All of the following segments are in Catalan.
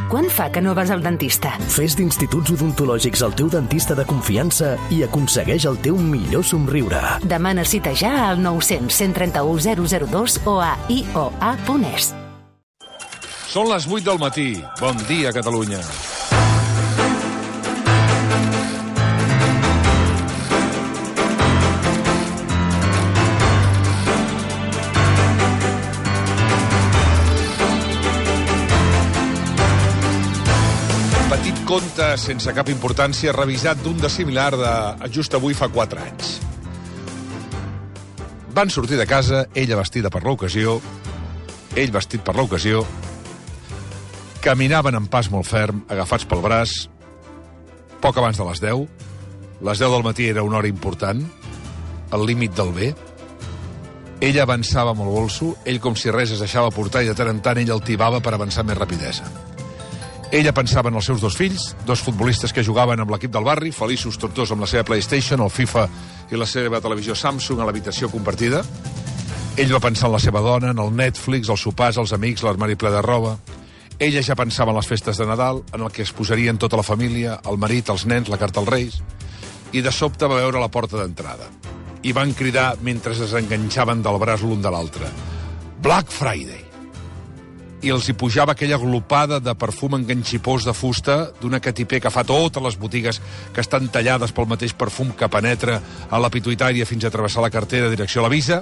Quant fa que no vas al dentista? Fes d'Instituts Odontològics el teu dentista de confiança i aconsegueix el teu millor somriure. Demana cita ja al 900 131 002 o a ioa.es. Són les 8 del matí. Bon dia, Catalunya. Petit conte sense cap importància revisat d'un de similar de just avui fa 4 anys. Van sortir de casa, ella vestida per l'ocasió, ell vestit per l'ocasió, caminaven amb pas molt ferm, agafats pel braç, poc abans de les 10. Les 10 del matí era una hora important, el límit del bé. Ella avançava amb el bolso, ell com si res es deixava portar i de tant en tant ell el tibava per avançar amb més rapidesa. Ella pensava en els seus 2 fills, 2 futbolistes que jugaven amb l'equip del barri, feliços tots 2 amb la seva PlayStation, el FIFA i la seva televisió Samsung a l'habitació compartida. Ell va pensar en la seva dona, en el Netflix, els sopars, els amics, l'armari ple de roba. Ella ja pensava en les festes de Nadal, en el que es posarien tota la família, el marit, els nens, la carta als Reis. I de sobte va veure la porta d'entrada. I van cridar mentre es enganxaven del braç l'un de l'altre: Black Friday! I els hi pujava aquella glopada de perfum enganxipós de fusta d'una Catipé que fa totes les botigues que estan tallades pel mateix perfum que penetra a la pituïtària fins a travessar la cartera direcció a la visa.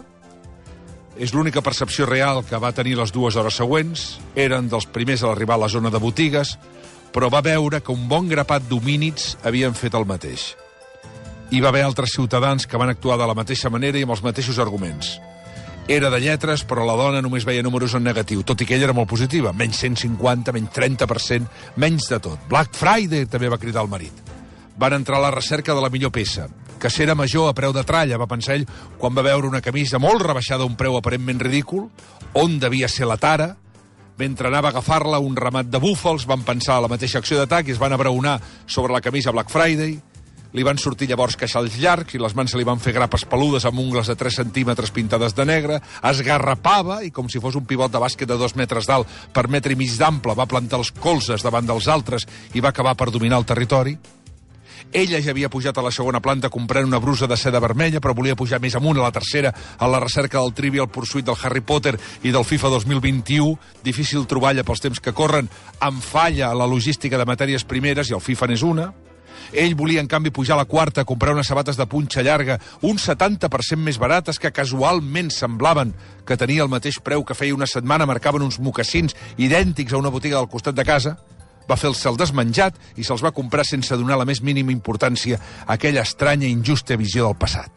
És l'única percepció real que va tenir les 2 hores següents. Eren dels primers a arribar a la zona de botigues, però va veure que un bon grapat d'homínids havien fet el mateix. Hi va haver altres ciutadans que van actuar de la mateixa manera i amb els mateixos arguments. Era de lletres, però la dona només veia números en negatiu, tot i que ella era molt positiva. Menys 150, menys 30%, menys de tot. Black Friday, també va cridar el marit. Van entrar a la recerca de la millor peça. Cacera major a preu de tralla, va pensar ell, quan va veure una camisa molt rebaixada a un preu aparentment ridícul. On devia ser la tara? Mentre anava a agafar-la, un ramat de búfals van pensar a la mateixa acció d'atac i es van abraonar sobre la camisa Black Friday. Li van sortir llavors queixalls llargs i les mans se li van fer grapes peludes amb ungles de 3 centímetres pintades de negre. Es garrapava i, com si fos un pivot de bàsquet de 2 metres d'alt per 1,5 metres d'ample, va plantar els colzes davant dels altres i va acabar per dominar el territori. Ella ja havia pujat a la segona planta comprant una brusa de seda vermella, però volia pujar més amunt, a la tercera, a la recerca del Trivial Pursuit del Harry Potter i del FIFA 2021. Difícil troballa pels temps que corren, amb falla a la logística de matèries primeres, i el FIFA n'és una. Ell volia, en canvi, pujar a la quarta a comprar unes sabates de punxa llarga, un 70% més barates, que casualment semblaven que tenia el mateix preu que feia una setmana, marcaven uns mocassins idèntics a una botiga del costat de casa. Va fer el cel desmenjat i se'ls va comprar sense donar la més mínima importància a aquella estranya i injusta visió del passat.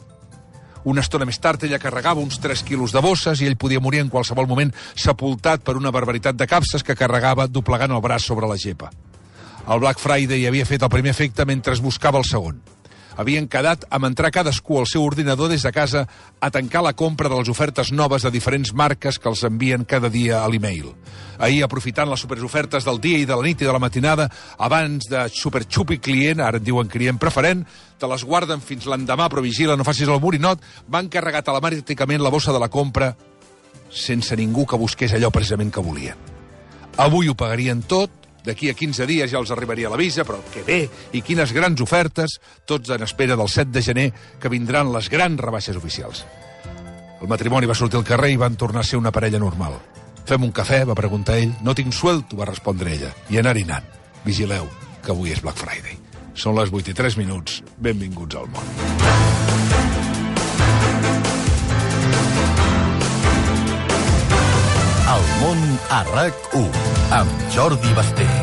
Una estona més tard ella carregava uns 3 quilos de bosses i ell podia morir en qualsevol moment sepultat per una barbaritat de capses que carregava doblegant el braç sobre la gepa. El Black Friday havia fet el primer efecte mentre es buscava el segon. Havien quedat amb entrar cadascú al seu ordinador des de casa a tancar la compra de les ofertes noves de diferents marques que els envien cada dia a l'e-mail. Ahir, aprofitant les superofertes del dia i de la nit i de la matinada, abans de superxupi client, ara en diuen client preferent, te les guarden fins l'endemà, però vigila, no facis el borinot, van carregar telemàticament la bossa de la compra sense ningú que busqués allò precisament que volien. Avui ho pagarien tot, d'aquí a 15 dies ja els arribaria l'avisa, però que bé, i quines grans ofertes, tots en espera del 7 de gener, que vindran les grans rebaixes oficials. El matrimoni va sortir al carrer i van tornar a ser una parella normal. Fem un cafè, va preguntar ell. No tinc suelto, va respondre ella. I anar-hi anant. Vigileu, que avui és Black Friday. Són les 8:03. Benvinguts al món. El món a RAC1 amb Jordi Basté.